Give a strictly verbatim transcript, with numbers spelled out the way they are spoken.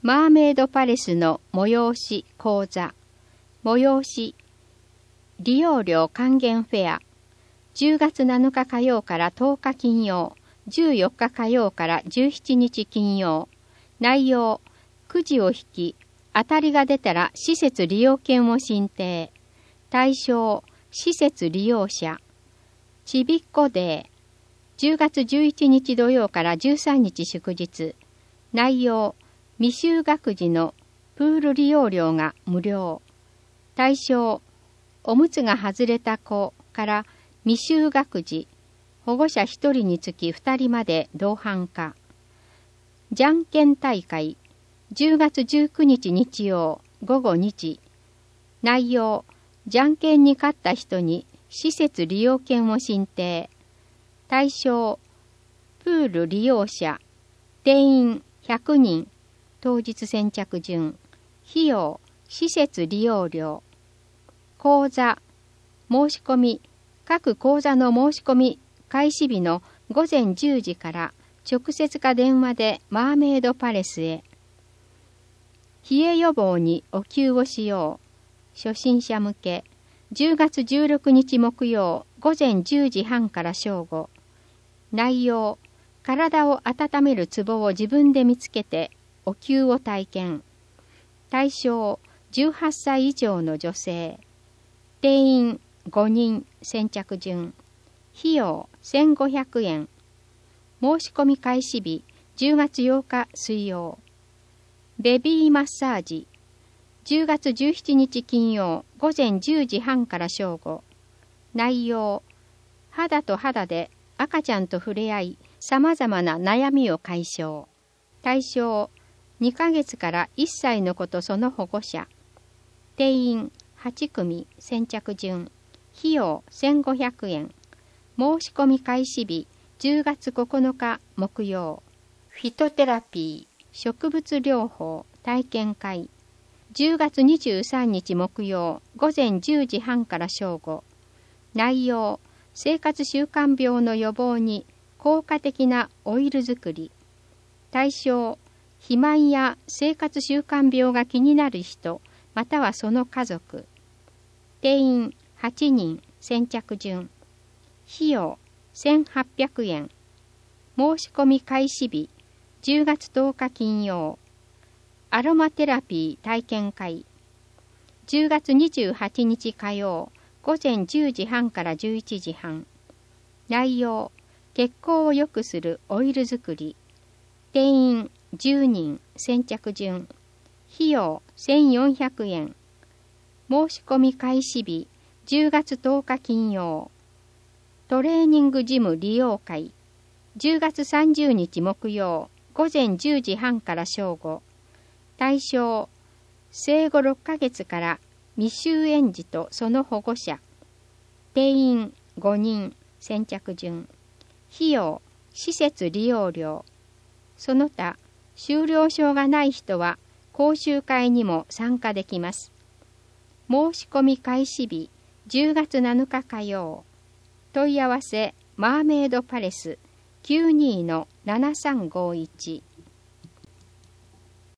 マーメイドパレスの催し講座、催し利用料還元フェア、じゅうがつなのか火曜からとおか金曜、じゅうよっか火曜からじゅうしちにち金曜。内容、くじを引き、当たりが出たら施設利用券を申請。対象、施設利用者。ちびっこデー、じゅうがつじゅういちにち土曜からじゅうさんにち祝日。内容、未就学児のプール利用料が無料。対象、おむつが外れた子から未就学児、保護者ひとりにつきふたりまで同伴化。じゃんけん大会、じゅうがつじゅうくにち日曜ごごにじ。内容、じゃんけんに勝った人に施設利用券を申請。対象、プール利用者、定員ひゃくにん、当日先着順。費用、施設利用料。講座、申し込み、各講座の申し込み開始日のごぜんじゅうじから直接か電話でマーメイドパレスへ。冷え予防にお灸をしよう。初心者向け。じゅうがつじゅうろくにち木曜ごぜんじゅうじはんから正午。内容、体を温めるツボを自分で見つけてお灸を体験。対象、じゅうはっさい以上の女性。定員ごにん、先着順。費用せんごひゃくえん。申し込み開始日じゅうがつようか水曜。ベビーマッサージ。じゅうがつじゅうしちにち金曜ごぜんじゅうじはんから正午。内容、肌と肌で赤ちゃんと触れ合い、様々な悩みを解消。対象、にかげつからいっさいの子とその保護者。定員はちくみ、先着順。費用せんごひゃくえん。申し込み開始日じゅうがつここのか木曜。フィトテラピー、植物療法体験会。じゅうがつにじゅうさんにち木曜ごぜんじゅうじはんから正午。内容、生活習慣病の予防に効果的なオイル作り。対象、肥満や生活習慣病が気になる人、またはその家族。定員はちにん、先着順。費用せんはっぴゃくえん。申し込み開始日じゅうがつとおか金曜。アロマテラピー体験会。じゅうがつにじゅうはちにち火曜ごぜんじゅうじはんからじゅういちじはん。内容、血行を良くするオイル作り。定員じゅうにん、先着順。費用せんよんひゃくえん。申し込み開始日じゅうがつとおか金曜。トレーニングジム利用会。じゅうがつさんじゅうにち木曜ごぜんじゅうじはんから正午。対象、生後ろっかげつから未就園児とその保護者。定員ごにん、先着順。費用、施設利用料。その他、修了証がない人は講習会にも参加できます。申し込み開始日じゅうがつなのか火曜。問い合わせマーメイドパレス きゅうにーのななさんごいち。